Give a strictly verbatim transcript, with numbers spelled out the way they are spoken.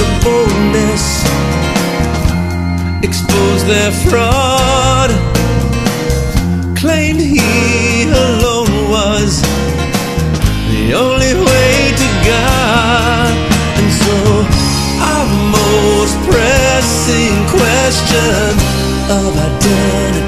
the boldness, exposed their fraud, claimed he alone was the only way to God. And so our most pressing question of identity